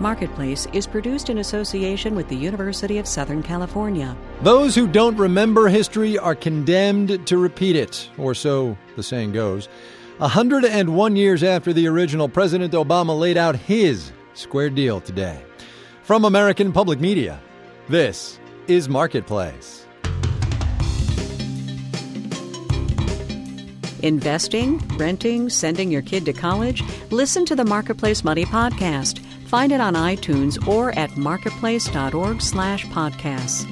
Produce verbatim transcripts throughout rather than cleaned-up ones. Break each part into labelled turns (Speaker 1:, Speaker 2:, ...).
Speaker 1: Marketplace is produced in association with the University of Southern California.
Speaker 2: Those who don't remember history are condemned to repeat it, or so the saying goes. one hundred one years after the original, President Obama laid out his square deal today. From American Public Media, this is Marketplace.
Speaker 1: Investing, renting, sending your kid to college? Listen to the Marketplace Money Podcast. Find it on iTunes or at marketplace.org slash podcasts.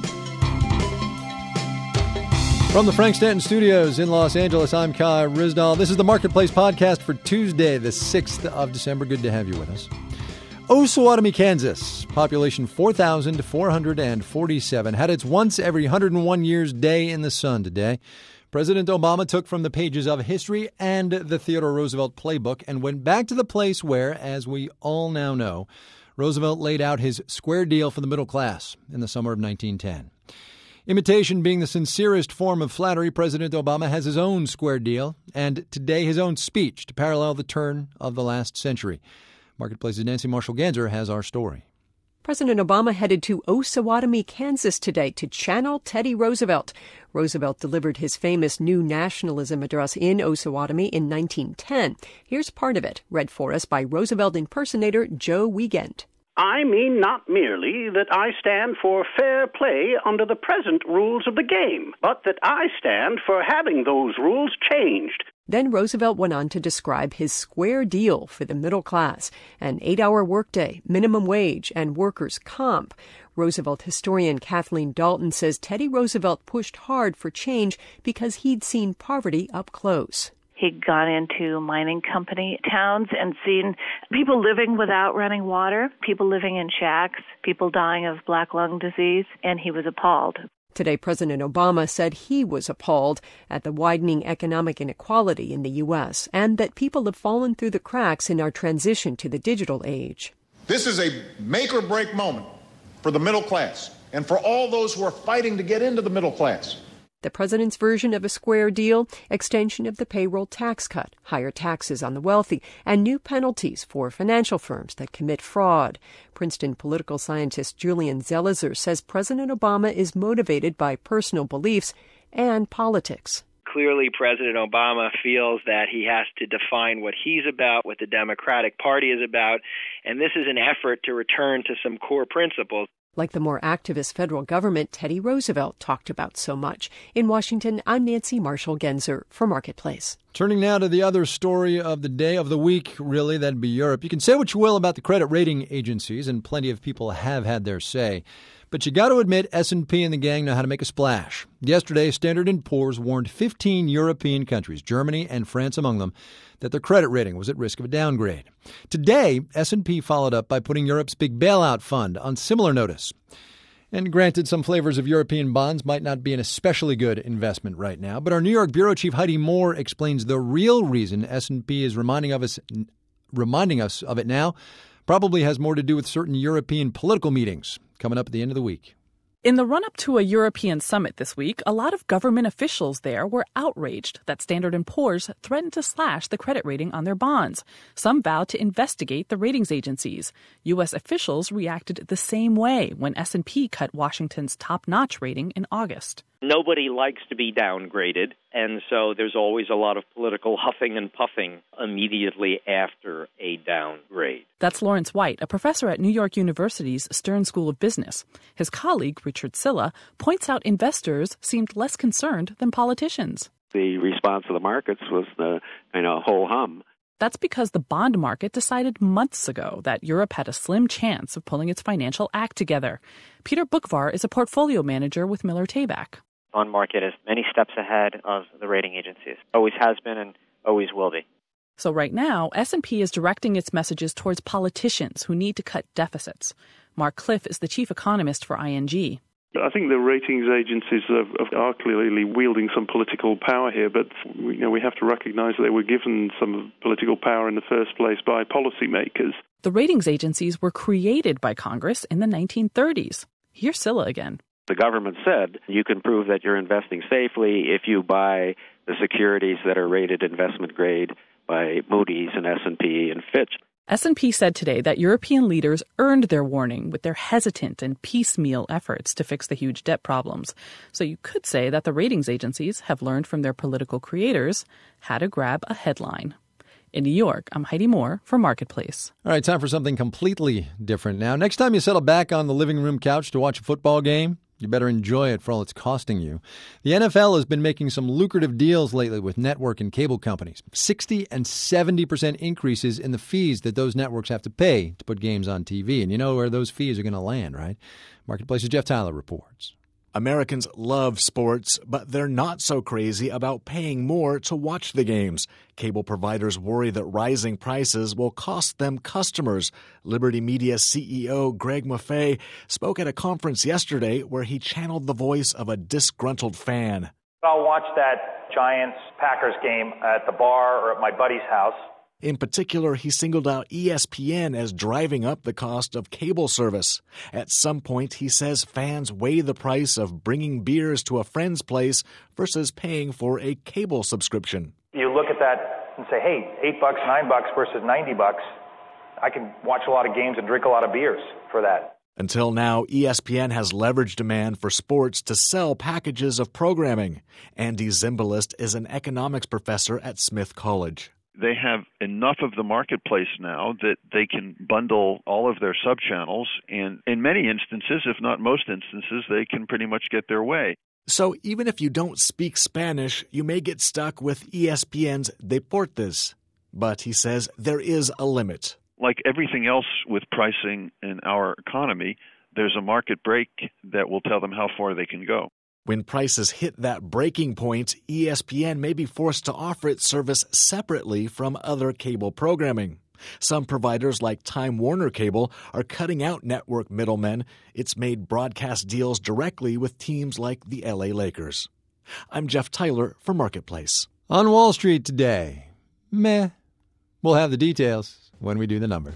Speaker 2: From the Frank Stanton Studios in Los Angeles, I'm Kai Ryssdal. This is the Marketplace Podcast for Tuesday, the sixth of December. Good to have you with us. Osawatomie, Kansas, population four thousand four hundred forty-seven, had its once every one hundred one years day in the sun today. President Obama took from the pages of history and the Theodore Roosevelt playbook and went back to the place where, as we all now know, Roosevelt laid out his square deal for the middle class in the summer of nineteen ten. Imitation being the sincerest form of flattery, President Obama has his own square deal and today his own speech to parallel the turn of the last century. Marketplace's Nancy Marshall-Genzer has our story.
Speaker 3: President Obama headed to Osawatomie, Kansas today to channel Teddy Roosevelt. Roosevelt delivered his famous New Nationalism address in Osawatomie in nineteen ten. Here's part of it, read for us by Roosevelt impersonator Joe Wiegand.
Speaker 4: I mean not merely that I stand for fair play under the present rules of the game, but that I stand for having those rules changed.
Speaker 3: Then Roosevelt went on to describe his square deal for the middle class, an eight-hour workday, minimum wage, and workers' comp. Roosevelt historian Kathleen Dalton says Teddy Roosevelt pushed hard for change because he'd seen poverty up close.
Speaker 5: He'd gone into mining company towns and seen people living without running water, people living in shacks, people dying of black lung disease, and he was appalled.
Speaker 3: Today, President Obama said he was appalled at the widening economic inequality in the U S and that people have fallen through the cracks in our transition to the digital age.
Speaker 6: This is a make-or-break moment for the middle class and for all those who are fighting to get into the middle class.
Speaker 3: The president's version of a square deal, extension of the payroll tax cut, higher taxes on the wealthy, and new penalties for financial firms that commit fraud. Princeton political scientist Julian Zelizer says President Obama is motivated by personal beliefs and politics.
Speaker 7: Clearly, President Obama feels that he has to define what he's about, what the Democratic Party is about, and this is an effort to return to some core principles.
Speaker 3: Like the more activist federal government Teddy Roosevelt talked about so much. In Washington, I'm Nancy Marshall-Genzer for Marketplace.
Speaker 2: Turning now to the other story of the day, of the week, really, that'd be Europe. You can say what you will about the credit rating agencies, and plenty of people have had their say. But you got to admit S and P and the gang know how to make a splash. Yesterday, Standard and Poor's warned fifteen European countries, Germany and France among them, that their credit rating was at risk of a downgrade. Today, S and P followed up by putting Europe's big bailout fund on similar notice. And granted, some flavors of European bonds might not be an especially good investment right now, but our New York bureau chief Heidi Moore explains the real reason S and P is reminding of us, reminding us of it now probably has more to do with certain European political meetings coming up at the end of the week.
Speaker 8: In the run-up to a European summit this week, a lot of government officials there were outraged that Standard and Poor's threatened to slash the credit rating on their bonds. Some vowed to investigate the ratings agencies. U S officials reacted the same way when S and P cut Washington's top-notch rating in August.
Speaker 9: Nobody likes to be downgraded, and so there's always a lot of political huffing and puffing immediately after a downgrade.
Speaker 8: That's Lawrence White, a professor at New York University's Stern School of Business. His colleague, Richard Silla, points out investors seemed less concerned than politicians.
Speaker 10: The response of the markets was the kind of ho-hum.
Speaker 8: That's because the bond market decided months ago that Europe had a slim chance of pulling its financial act together. Peter Bukvar is a portfolio manager with Miller Tabak.
Speaker 11: Bond market is many steps ahead of the rating agencies. Always has been and always will be.
Speaker 8: So right now, S and P is directing its messages towards politicians who need to cut deficits. Mark Cliff is the chief economist for I N G.
Speaker 12: I think the ratings agencies are, are clearly wielding some political power here, but you know, we have to recognize that they were given some political power in the first place by policymakers.
Speaker 8: The ratings agencies were created by Congress in the nineteen thirties. Here's Silla again.
Speaker 10: The government said you can prove that you're investing safely if you buy the securities that are rated investment grade by Moody's and S and P and Fitch.
Speaker 8: S and P said today that European leaders earned their warning with their hesitant and piecemeal efforts to fix the huge debt problems. So you could say that the ratings agencies have learned from their political creators how to grab a headline. In New York, I'm Heidi Moore for Marketplace.
Speaker 2: All right, time for something completely different now. Next time you settle back on the living room couch to watch a football game, you better enjoy it for all it's costing you. The N F L has been making some lucrative deals lately with network and cable companies. sixty and seventy percent increases in the fees that those networks have to pay to put games on T V. And you know where those fees are going to land, right? Marketplace's Jeff Tyler reports.
Speaker 13: Americans love sports, but they're not so crazy about paying more to watch the games. Cable providers worry that rising prices will cost them customers. Liberty Media C E O Greg Maffei spoke at a conference yesterday where he channeled the voice of a disgruntled fan.
Speaker 14: I'll watch that Giants-Packers game at the bar or at my buddy's house.
Speaker 13: In particular, he singled out E S P N as driving up the cost of cable service. At some point, he says fans weigh the price of bringing beers to a friend's place versus paying for a cable subscription.
Speaker 14: You look at that and say, hey, eight bucks, nine bucks versus ninety bucks. I can watch a lot of games and drink a lot of beers for that.
Speaker 13: Until now, E S P N has leveraged demand for sports to sell packages of programming. Andy Zimbalist is an economics professor at Smith College.
Speaker 15: They have enough of the marketplace now that they can bundle all of their subchannels, and in many instances, if not most instances, they can pretty much get their way.
Speaker 13: So even if you don't speak Spanish, you may get stuck with E S P N's Deportes. But he says there is a limit.
Speaker 15: Like everything else with pricing in our economy, there's a market break that will tell them how far they can go.
Speaker 13: When prices hit that breaking point, E S P N may be forced to offer its service separately from other cable programming. Some providers like Time Warner Cable are cutting out network middlemen. It's made broadcast deals directly with teams like the L A Lakers. I'm Jeff Tyler for Marketplace.
Speaker 2: On Wall Street today, meh. We'll have the details when we do the numbers.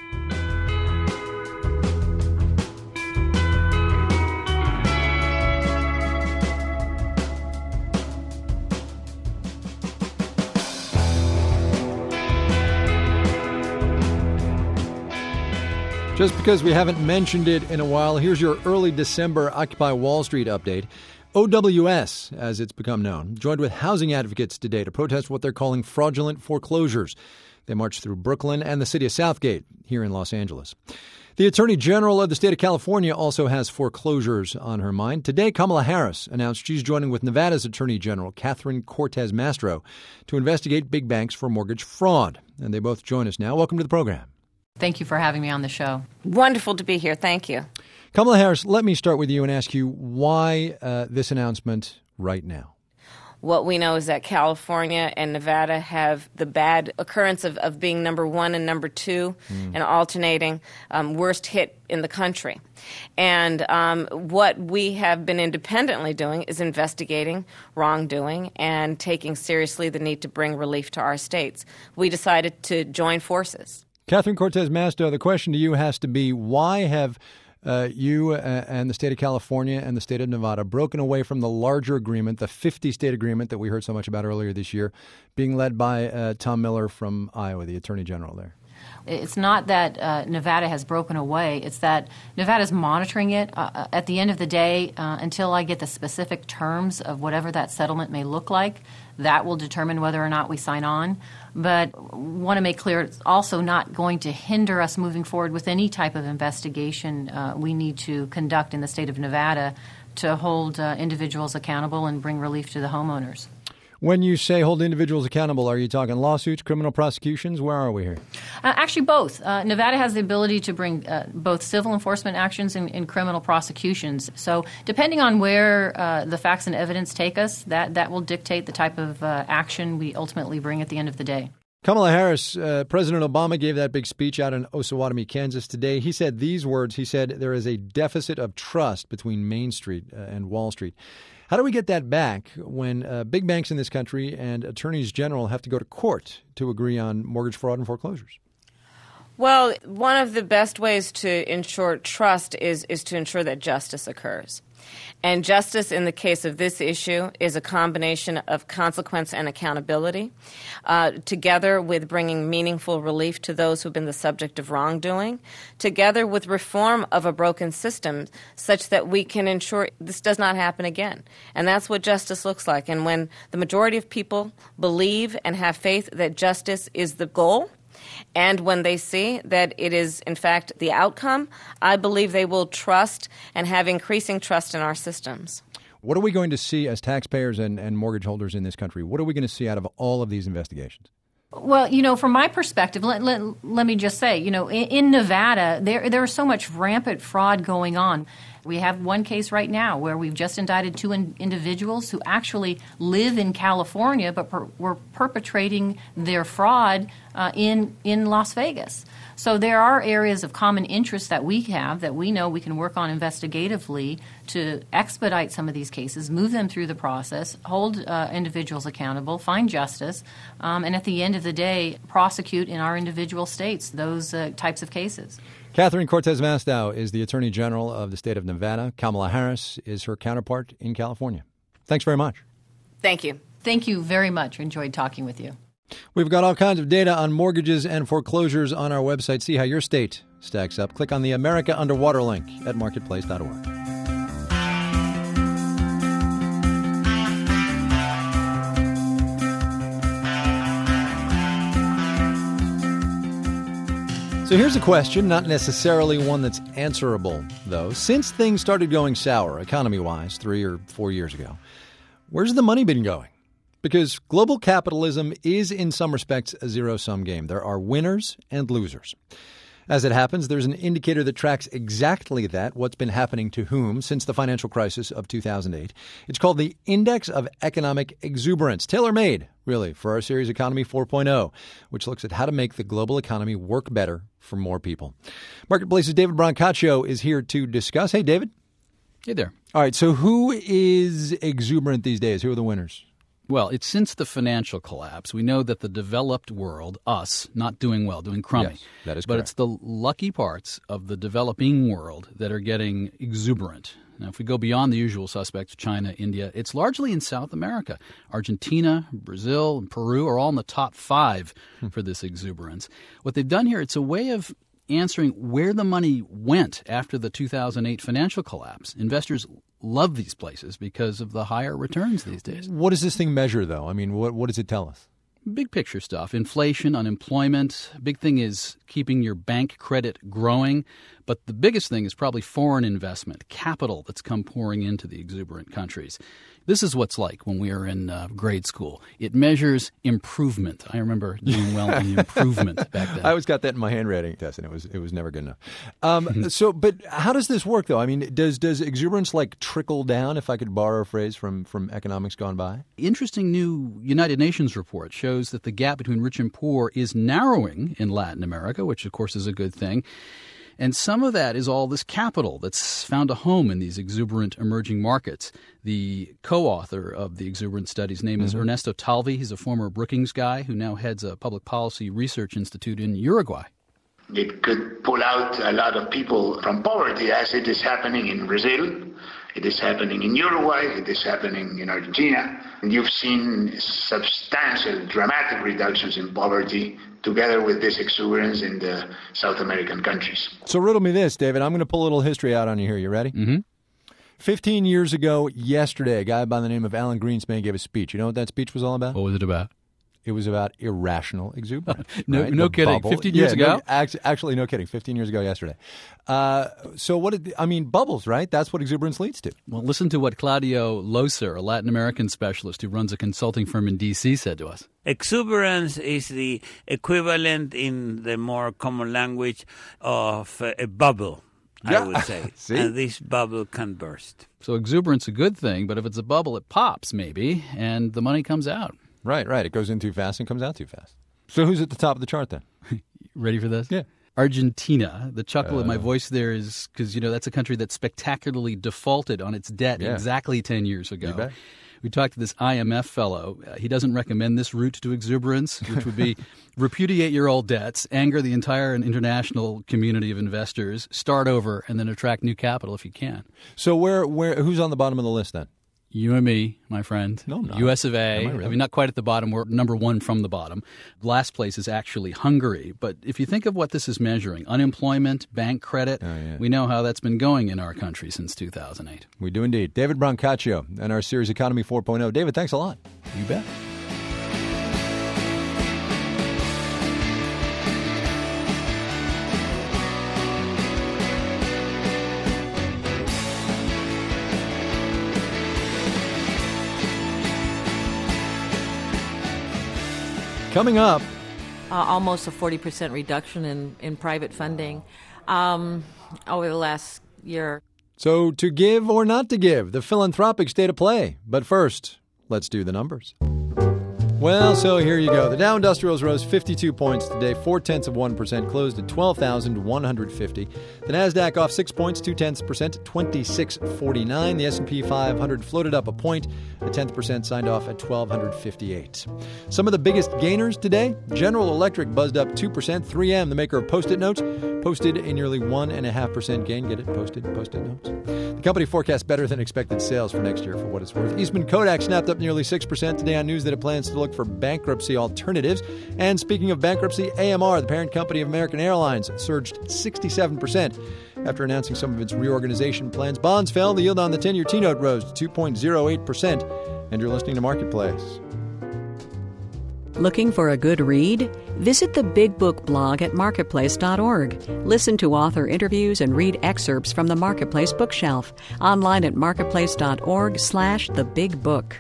Speaker 2: Just because we haven't mentioned it in a while, here's your early December Occupy Wall Street update. O W S, as it's become known, joined with housing advocates today to protest what they're calling fraudulent foreclosures. They marched through Brooklyn and the city of Southgate here in Los Angeles. The Attorney General of the state of California also has foreclosures on her mind. Today, Kamala Harris announced she's joining with Nevada's Attorney General, Catherine Cortez Masto, to investigate big banks for mortgage fraud. And they both join us now. Welcome to the program.
Speaker 16: Thank you for having me on the show.
Speaker 17: Wonderful to be here. Thank you.
Speaker 2: Kamala Harris, let me start with you and ask you why uh, this announcement right now?
Speaker 17: What we know is that California and Nevada have the bad occurrence of, of being number one and number two mm. and alternating um, worst hit in the country. And um, what we have been independently doing is investigating wrongdoing and taking seriously the need to bring relief to our states. We decided to join forces.
Speaker 2: Catherine Cortez Masto, the question to you has to be, why have uh, you uh, and the state of California and the state of Nevada broken away from the larger agreement, the fifty-state agreement that we heard so much about earlier this year, being led by uh, Tom Miller from Iowa, the Attorney General there?
Speaker 16: It's not that uh, Nevada has broken away. It's that Nevada's monitoring it. Uh, at the end of the day, uh, until I get the specific terms of whatever that settlement may look like, that will determine whether or not we sign on. But want to make clear it's also not going to hinder us moving forward with any type of investigation uh, we need to conduct in the state of Nevada to hold uh, individuals accountable and bring relief to the homeowners.
Speaker 2: When you say hold individuals accountable, are you talking lawsuits, criminal prosecutions? Where are we here?
Speaker 16: Uh, actually, both. Uh, Nevada has the ability to bring uh, both civil enforcement actions and, and criminal prosecutions. So depending on where uh, the facts and evidence take us, that, that will dictate the type of uh, action we ultimately bring at the end of the day.
Speaker 2: Kamala Harris, uh, President Obama gave that big speech out in Osawatomie, Kansas today. He said these words. He said there is a deficit of trust between Main Street uh, and Wall Street. How do we get that back when uh, big banks in this country and attorneys general have to go to court to agree on mortgage fraud and foreclosures?
Speaker 17: Well, one of the best ways to ensure trust is is to ensure that justice occurs. And justice in the case of this issue is a combination of consequence and accountability, uh, together with bringing meaningful relief to those who've been the subject of wrongdoing, together with reform of a broken system such that we can ensure this does not happen again. And that's what justice looks like. And when the majority of people believe and have faith that justice is the goal, and when they see that it is, in fact, the outcome, I believe they will trust and have increasing trust in our systems.
Speaker 2: What are we going to see as taxpayers and, and mortgage holders in this country? What are we going to see out of all of these investigations?
Speaker 16: Well, you know, from my perspective, let, let, let me just say, you know, in, in Nevada, there there is so much rampant fraud going on. We have one case right now where we've just indicted two in, individuals who actually live in California but per, were perpetrating their fraud uh, in in Las Vegas. So there are areas of common interest that we have that we know we can work on investigatively to expedite some of these cases, move them through the process, hold uh, individuals accountable, find justice, um, and at the end of the day, prosecute in our individual states those uh, types of cases.
Speaker 2: Catherine Cortez Masto is the Attorney General of the state of Nevada. Kamala Harris is her counterpart in California. Thanks very much.
Speaker 17: Thank you.
Speaker 16: Thank you very much. Enjoyed talking with you.
Speaker 2: We've got all kinds of data on mortgages and foreclosures on our website. See how your state stacks up. Click on the America Underwater link at marketplace dot org. So here's a question, not necessarily one that's answerable, though. Since things started going sour, economy-wise, three or four years ago, where's the money been going? Because global capitalism is, in some respects, a zero-sum game. There are winners and losers. As it happens, there's an indicator that tracks exactly that, what's been happening to whom since the financial crisis of two thousand eight. It's called the Index of Economic Exuberance, tailor-made, really, for our series Economy four point oh, which looks at how to make the global economy work better for more people. Marketplace's David Brancaccio is here to discuss. Hey, David.
Speaker 18: Hey there.
Speaker 2: All right, so who is exuberant these days? Who are the winners?
Speaker 18: Well, it's since the financial collapse. We know that the developed world, us, not doing well, doing crummy.
Speaker 2: Yes, that is
Speaker 18: but
Speaker 2: correct.
Speaker 18: It's the lucky parts of the developing world that are getting exuberant. Now, if we go beyond the usual suspects, China, India, it's largely in South America. Argentina, Brazil, and Peru are all in the top five hmm. for this exuberance. What they've done here, it's a way of answering where the money went after the two thousand eight financial collapse. Investors love these places because of the higher returns these days.
Speaker 2: What does this thing measure, though? I mean, what what does it tell us?
Speaker 18: Big picture stuff. Inflation, unemployment. Big thing is keeping your bank credit growing. But the biggest thing is probably foreign investment, capital that's come pouring into the exuberant countries. This is what's like when we were in uh, grade school. It measures improvement. I remember doing well in improvement back then.
Speaker 2: I always got that in my handwriting test, and it was it was never good enough. Um, so, but how does this work, though? I mean, does does exuberance like trickle down, if I could borrow a phrase from, from economics gone by?
Speaker 18: Interesting new United Nations report shows that the gap between rich and poor is narrowing in Latin America, which, of course, is a good thing. And some of that is all this capital that's found a home in these exuberant emerging markets. The co-author of the exuberant study's name is mm-hmm. Ernesto Talvi. He's a former Brookings guy who now heads a public policy research institute in Uruguay.
Speaker 19: It could pull out a lot of people from poverty, as it is happening in Brazil. It is happening in Uruguay. It is happening in Argentina. And you've seen substantial, dramatic reductions in poverty together with this exuberance in the South American countries.
Speaker 2: So riddle me this, David. I'm going to pull a little history out on you here. You ready?
Speaker 18: Mm-hmm.
Speaker 2: Fifteen years ago yesterday, a guy by the name of Alan Greenspan gave a speech. You know what that speech was all about?
Speaker 18: What was it about?
Speaker 2: It was about irrational exuberance.
Speaker 18: no,
Speaker 2: right?
Speaker 18: no
Speaker 2: The
Speaker 18: kidding.
Speaker 2: bubble.
Speaker 18: Fifteen years
Speaker 2: yeah,
Speaker 18: ago.
Speaker 2: No, actually, no kidding. Fifteen years ago yesterday. Uh, so what? Did, I mean, bubbles, right? That's what exuberance leads to.
Speaker 18: Well, listen to what Claudio Loser, a Latin American specialist who runs a consulting firm in D C, said to us.
Speaker 20: Exuberance is the equivalent in the more common language of a bubble.
Speaker 2: Yeah.
Speaker 20: I would say.
Speaker 2: See?
Speaker 20: And this bubble can burst.
Speaker 18: So exuberance is a good thing, but if it's a bubble, it pops maybe, and the money comes out.
Speaker 2: Right, right. It goes in too fast and comes out too fast. So who's at the top of the chart then?
Speaker 18: Ready for this?
Speaker 2: Yeah.
Speaker 18: Argentina. The chuckle
Speaker 2: uh,
Speaker 18: in my voice there is because, you know, that's a country that spectacularly defaulted on its debt
Speaker 2: yeah.
Speaker 18: exactly ten years ago.
Speaker 2: You bet.
Speaker 18: We talked to this I M F fellow. Uh, he doesn't recommend this route to exuberance, which would be repudiate your old debts, anger the entire international community of investors, start over, and then attract new capital if you can.
Speaker 2: So where, where, who's on the bottom of the list then?
Speaker 18: You and me, my friend.
Speaker 2: No, I'm not.
Speaker 18: U S of A.
Speaker 2: Am I really?
Speaker 18: I mean, not quite at the bottom. We're number one from the bottom. Last place is actually Hungary. But if you think of what this is measuring, unemployment, bank credit,
Speaker 2: oh, yeah.
Speaker 18: we know how that's been going in our country since two thousand eight.
Speaker 2: We do indeed. David Brancaccio and our series Economy four point oh. David, thanks a lot.
Speaker 18: You bet.
Speaker 2: Coming up,
Speaker 21: uh, almost a forty percent reduction in, in private funding um, over the last year.
Speaker 2: So to give or not to give, the philanthropic state of play. But first, let's do the numbers. Well, so here you go. The Dow Industrials rose fifty-two points today, four-tenths of one percent, closed at twelve thousand one hundred fifty. The Nasdaq off six points, two-tenths percent, twenty-six forty-nine. The S and P five hundred floated up a point, a tenth percent, signed off at twelve fifty-eight. Some of the biggest gainers today, General Electric buzzed up two percent. three M, the maker of Post-it notes, posted a nearly one point five percent gain. Get it? Posted, Post-it notes. The company forecasts better than expected sales for next year, for what it's worth. Eastman Kodak snapped up nearly six percent today on news that it plans to look for bankruptcy alternatives. And speaking of bankruptcy, A M R, the parent company of American Airlines, surged sixty-seven percent after announcing some of its reorganization plans. Bonds fell. The yield on the ten-year T-note rose to two point oh eight percent. And you're listening to Marketplace.
Speaker 1: Looking for a good read? Visit the Big Book blog at marketplace dot org. Listen to author interviews and read excerpts from the Marketplace bookshelf. Online at marketplace dot org slash the big book.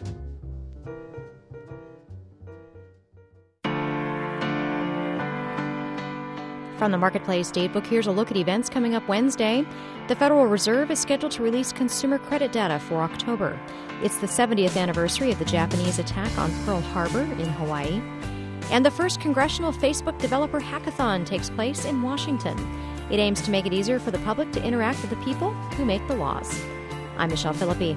Speaker 22: From the Marketplace Datebook, here's a look at events coming up Wednesday. The Federal Reserve is scheduled to release consumer credit data for October. It's the seventieth anniversary of the Japanese attack on Pearl Harbor in Hawaii. And the first Congressional Facebook Developer Hackathon takes place in Washington. It aims to make it easier for the public to interact with the people who make the laws. I'm Michelle Philippi.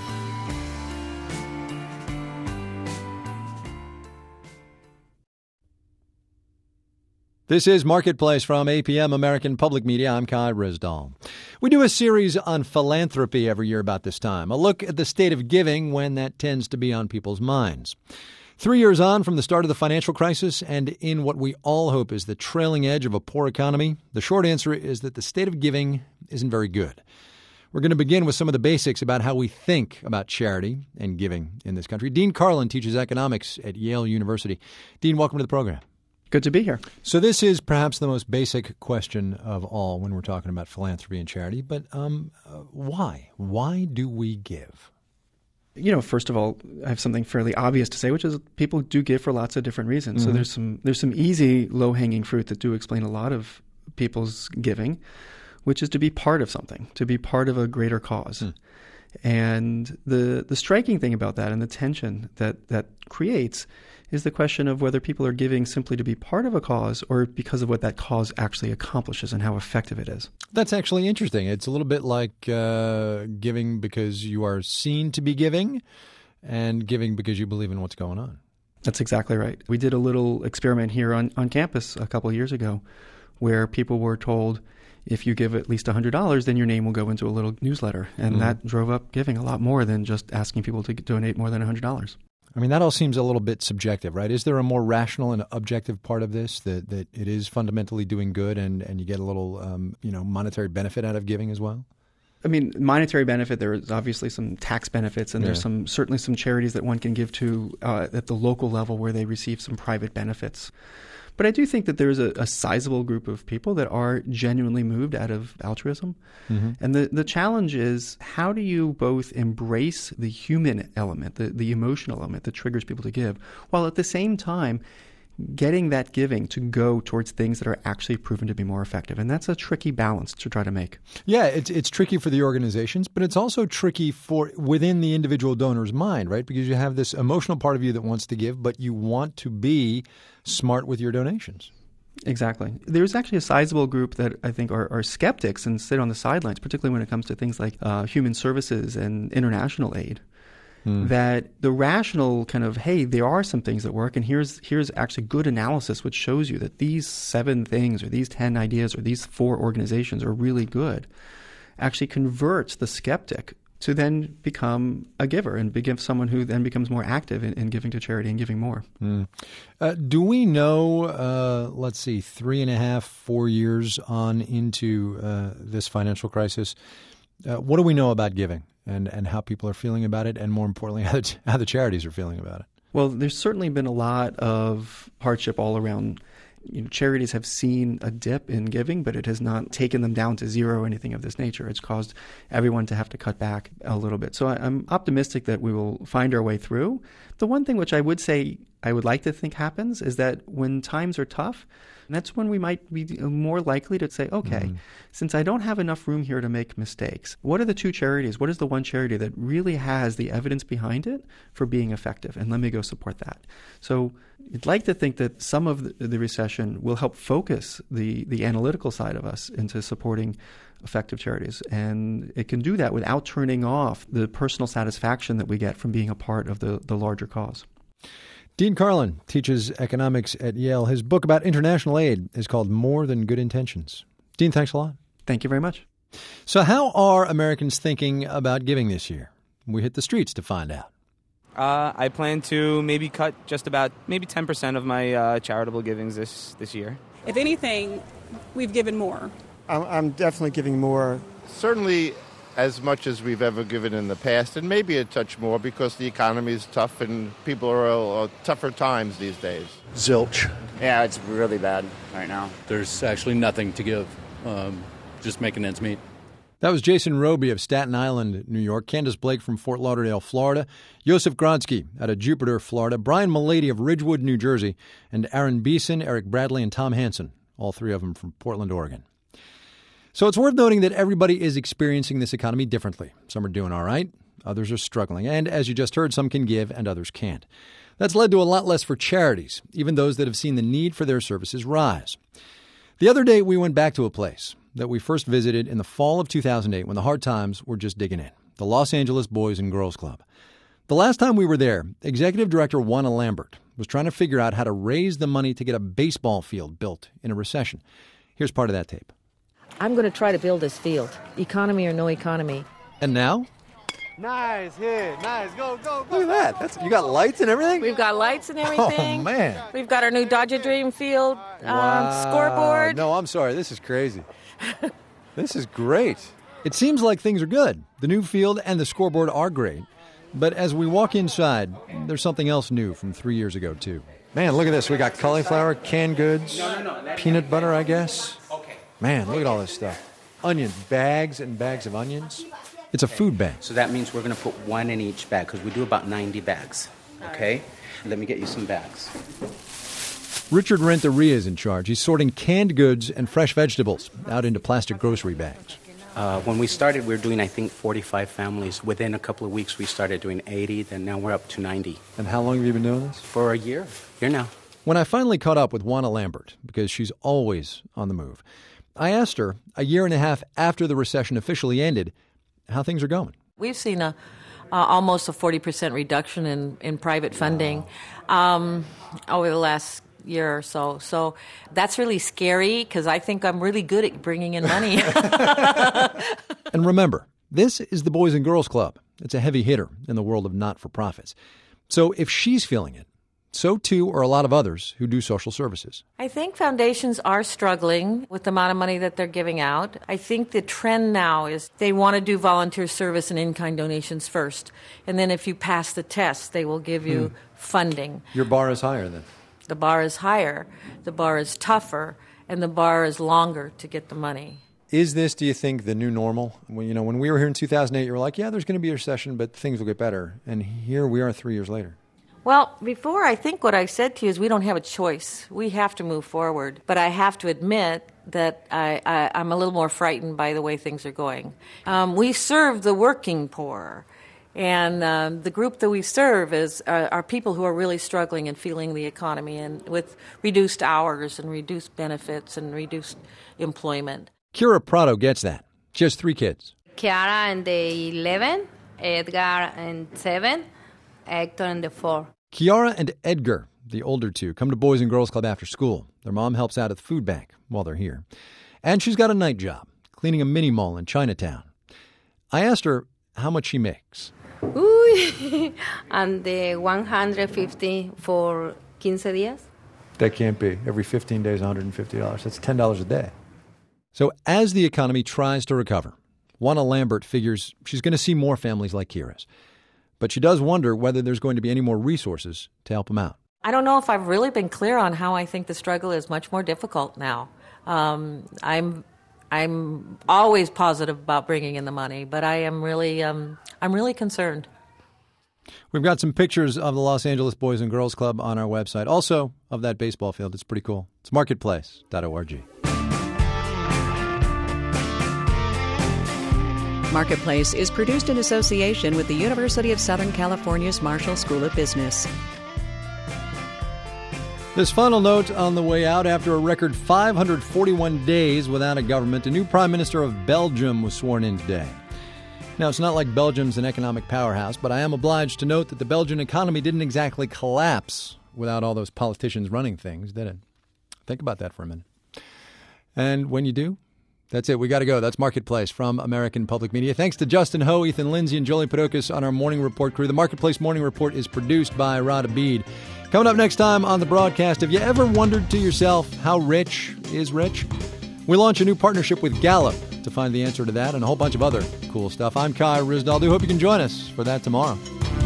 Speaker 2: This is Marketplace from A P M American Public Media. I'm Kai Risdall. We do a series on philanthropy every year about this time, a look at the state of giving when that tends to be on people's minds. Three years on from the start of the financial crisis and in what we all hope is the trailing edge of a poor economy, the short answer is that the state of giving isn't very good. We're going to begin with some of the basics about how we think about charity and giving in this country. Dean Carlin teaches economics at Yale University. Dean, welcome to the program.
Speaker 23: Good to be here.
Speaker 2: So this is perhaps the most basic question of all when we're talking about philanthropy and charity, but um, uh, why? Why do we give?
Speaker 23: You know, first of all, I have something fairly obvious to say, which is people do give for lots of different reasons. Mm-hmm. So there's some there's some easy, low-hanging fruit that do explain a lot of people's giving, which is to be part of something, to be part of a greater cause. Mm. And the the striking thing about that and the tension that that creates is the question of whether people are giving simply to be part of a cause or because of what that cause actually accomplishes and how effective it is.
Speaker 2: That's actually interesting. It's a little bit like uh, giving because you are seen to be giving and giving because you believe in what's going on.
Speaker 23: That's exactly right. We did a little experiment here on, on campus a couple of years ago where people were told, if you give at least one hundred dollars, then your name will go into a little newsletter. And mm. that drove up giving a lot more than just asking people to donate more than one hundred dollars.
Speaker 2: I mean, that all seems a little bit subjective, right? Is there a more rational and objective part of this, that, that it is fundamentally doing good and, and you get a little, um, you know, monetary benefit out of giving as well?
Speaker 23: I mean, monetary benefit, there is obviously some tax benefits, and yeah. there's some certainly some charities that one can give to uh, at the local level where they receive some private benefits. But I do think that there's a, a sizable group of people that are genuinely moved out of altruism. Mm-hmm. And the, the challenge is, how do you both embrace the human element, the, the emotional element that triggers people to give, while at the same time getting that giving to go towards things that are actually proven to be more effective? And that's a tricky balance to try to make.
Speaker 2: Yeah, it's it's tricky for the organizations, but it's also tricky for within the individual donor's mind, right? Because you have this emotional part of you that wants to give, but you want to be smart with your donations.
Speaker 23: Exactly. There's actually a sizable group that I think are, are skeptics and sit on the sidelines, particularly when it comes to things like uh, human services and international aid. mm. that the rational kind of, hey, there are some things that work, and here's here's actually good analysis which shows you that these seven things or these ten ideas or these four organizations are really good, actually converts the skeptic to then become a giver and become someone who then becomes more active in, in giving to charity and giving more.
Speaker 2: Mm. Uh, do we know, uh, let's see, three and a half, four years on into uh, this financial crisis, uh, what do we know about giving and, and how people are feeling about it, and more importantly, how the, how the charities are feeling about it?
Speaker 23: Well, there's certainly been a lot of hardship all around. You know, charities have seen a dip in giving, but it has not taken them down to zero or anything of this nature. It's caused everyone to have to cut back a little bit. So I, I'm optimistic that we will find our way through. The one thing which I would say I would like to think happens is that when times are tough, that's when we might be more likely to say, okay, mm. since I don't have enough room here to make mistakes, what are the two charities? What is the one charity that really has the evidence behind it for being effective? And let me go support that. So I'd like to think that some of the, the recession will help focus the, the analytical side of us into supporting effective charities. And it can do that without turning off the personal satisfaction that we get from being a part of the, the larger cause.
Speaker 2: Dean Carlin teaches economics at Yale. His book about international aid is called More Than Good Intentions. Dean, thanks a lot.
Speaker 23: Thank you very much.
Speaker 2: So how are Americans thinking about giving this year? We hit the streets to find out.
Speaker 4: Uh, I plan to maybe cut just about maybe ten percent of my uh, charitable givings this, this year.
Speaker 5: If anything, we've given more.
Speaker 6: I'm, I'm definitely giving more.
Speaker 24: Certainly as much as we've ever given in the past, and maybe a touch more because the economy is tough and people are uh, tougher times these days.
Speaker 6: Zilch.
Speaker 25: Yeah, it's really bad right now.
Speaker 26: There's actually nothing to give, um, just making ends meet.
Speaker 2: That was Jason Roby of Staten Island, New York, Candace Blake from Fort Lauderdale, Florida, Joseph Grodsky out of Jupiter, Florida, Brian Mulady of Ridgewood, New Jersey, and Aaron Beeson, Eric Bradley, and Tom Hansen, all three of them from Portland, Oregon. So it's worth noting that everybody is experiencing this economy differently. Some are doing all right, others are struggling. And as you just heard, some can give and others can't. That's led to a lot less for charities, even those that have seen the need for their services rise. The other day, we went back to a place that we first visited in the fall of two thousand eight when the hard times were just digging in, the Los Angeles Boys and Girls Club. The last time we were there, Executive Director Juana Lambert was trying to figure out how to raise the money to get a baseball field built in a recession. Here's part of that tape.
Speaker 21: I'm going to try to build this field, economy or no economy.
Speaker 2: And now?
Speaker 6: Nice hit. Nice. Go, go, go.
Speaker 2: Look at that. That's, you got lights and everything?
Speaker 21: We've got lights and everything.
Speaker 2: Oh, man.
Speaker 21: We've got our new Dodger Dream Field um,
Speaker 2: wow.
Speaker 21: scoreboard.
Speaker 2: No, I'm sorry. This is crazy. This is great. It seems like things are good. The new field and the scoreboard are great. But as we walk inside, there's something else new from three years ago, too. Man, look at this. We got cauliflower, canned goods, no, no, no. peanut butter, I guess.
Speaker 25: Okay.
Speaker 2: Man, look at all this stuff. Onions, bags and bags of onions. It's a food bank.
Speaker 25: So that means we're going to put one in each bag because we do about ninety bags. Okay? Let me get you some bags.
Speaker 2: Richard Renteria is in charge. He's sorting canned goods and fresh vegetables out into plastic grocery bags.
Speaker 25: Uh, when we started, we were doing, I think, forty-five families. Within a couple of weeks, we started doing eighty. Then now we're up to ninety.
Speaker 2: And how long have you been doing this?
Speaker 25: For a year. Year now.
Speaker 2: When I finally caught up with Juana Lambert, because she's always on the move, I asked her, a year and a half after the recession officially ended, how things are going.
Speaker 21: We've seen a uh, almost a forty percent reduction in, in private funding wow. um, over the last year or so. So that's really scary because I think I'm really good at bringing in money.
Speaker 2: And remember, this is the Boys and Girls Club. It's a heavy hitter in the world of not-for-profits. So if she's feeling it, so too are a lot of others who do social services.
Speaker 21: I think foundations are struggling with the amount of money that they're giving out. I think the trend now is they want to do volunteer service and in-kind donations first. And then if you pass the test, they will give you hmm. funding.
Speaker 2: Your bar is higher then.
Speaker 21: The bar is higher, the bar is tougher, and the bar is longer to get the money.
Speaker 2: Is this, do you think, the new normal? When, you know, when we were here in two thousand eight, you were like, yeah, there's going to be a recession, but things will get better. And here we are three years later.
Speaker 21: Well, before, I think what I said to you is we don't have a choice. We have to move forward. But I have to admit that I, I, I'm a little more frightened by the way things are going. Um, we serve the working poor. And um, the group that we serve is uh, are people who are really struggling and feeling the economy and with reduced hours and reduced benefits and reduced employment.
Speaker 2: Kira Prado gets that. She has three kids.
Speaker 27: Kiara and the eleven,
Speaker 3: Edgar in seven, Hector in the four.
Speaker 2: Kiara and Edgar, the older two, come to Boys and Girls Club after school. Their mom helps out at the food bank while they're here. And she's got a night job, cleaning a mini mall in Chinatown. I asked her how much she makes.
Speaker 3: Uy, and the one hundred fifty for quince días.
Speaker 2: That can't be. Every fifteen days, one hundred fifty dollars. That's ten dollars a day. So as the economy tries to recover, Juana Lambert figures she's going to see more families like Kira's. But she does wonder whether there's going to be any more resources to help them out.
Speaker 21: I don't know if I've really been clear on how I think the struggle is much more difficult now. Um, I'm I'm always positive about bringing in the money, but I am really um, I'm really concerned.
Speaker 2: We've got some pictures of the Los Angeles Boys and Girls Club on our website. Also of that baseball field. It's pretty cool. It's marketplace dot org.
Speaker 1: Marketplace is produced in association with the University of Southern California's Marshall School of Business.
Speaker 2: This final note on the way out: after a record five hundred forty-one days without a government, a new prime minister of Belgium was sworn in today. Now, it's not like Belgium's an economic powerhouse, but I am obliged to note that the Belgian economy didn't exactly collapse without all those politicians running things, did it? Think about that for a minute. And when you do, that's it. We got to go. That's Marketplace from American Public Media. Thanks to Justin Ho, Ethan Lindsay, and Jolie Podokis on our Morning Report crew. The Marketplace Morning Report is produced by Rod Abid. Coming up next time on the broadcast, have you ever wondered to yourself how rich is rich? We launch a new partnership with Gallup to find the answer to that and a whole bunch of other cool stuff. I'm Kai Ryssdal. Do hope you can join us for that tomorrow.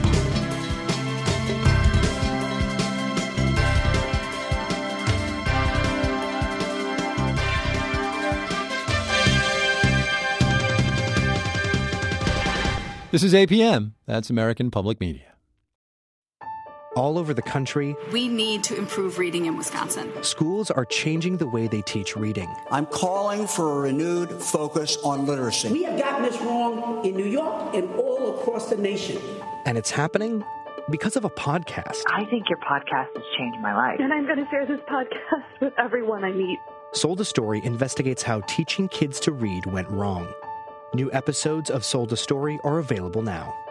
Speaker 2: This is A P M. That's American Public Media.
Speaker 7: All over the country,
Speaker 9: we need to improve reading in Wisconsin.
Speaker 7: Schools are changing the way they teach reading.
Speaker 10: I'm calling for a renewed focus on literacy.
Speaker 11: We have gotten this wrong in New York and all across the nation.
Speaker 7: And it's happening because of a podcast.
Speaker 12: I think your podcast has changed my life.
Speaker 27: And I'm going to share this podcast with everyone I meet.
Speaker 7: Sold a Story investigates how teaching kids to read went wrong. New episodes of Sold a Story are available now.